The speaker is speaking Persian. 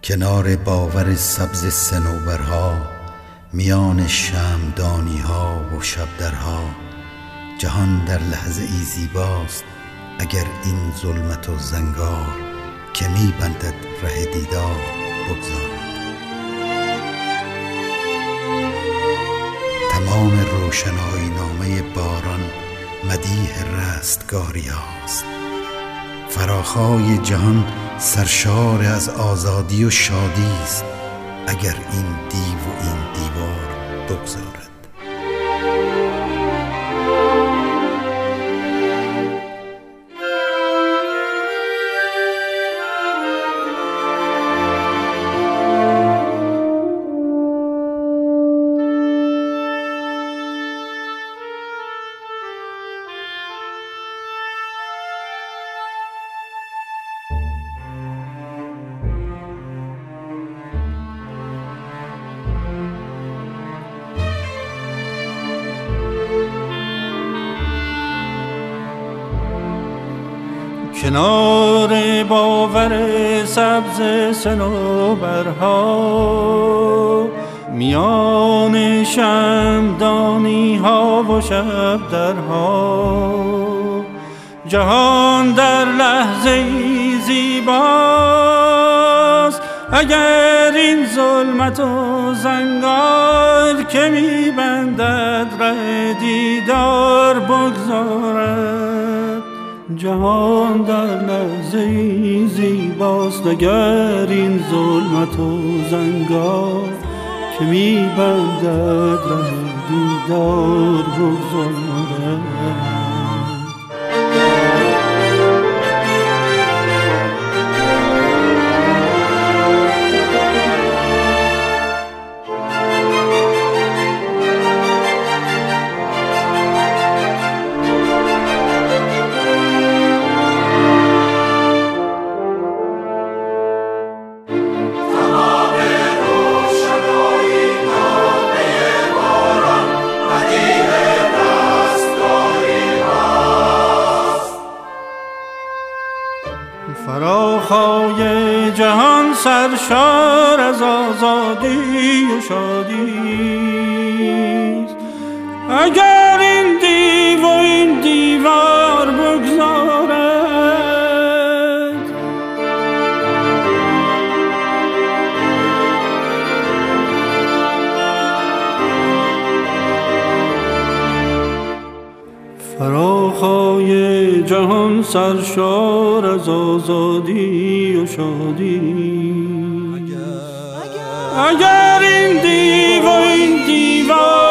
کنار باور سبز صنوبرها، میان شمعدانی ها و شبدرها، جهان در لحظه ای زیباست اگر این ظلمت و زنگار که می بندد ره دیدار بگذارد. تمام روشنایی نامه باران مدیح رستگاری هاست. فراخای جهان سرشار از آزادی و شادی است اگر این دیو و این دیوار بگذارد. کنار باور سبز صنوبرها، میان شمعدانی ها و شبدرها، جهان در لحظه زیباست اگر این ظلمت و زنگار که میبندد ره دیدار بگذارد. جهان در لحظه زیباست اگر این ظلمت و زنگار که میبندد ره دیدار بگذارد. فراخای جهان سرشار از آزادی و شادی است اگر این دیو و این دیوار بگذارد. فراخای جهان سرشار از آزادی و شادی اگر این دیو و این دیوار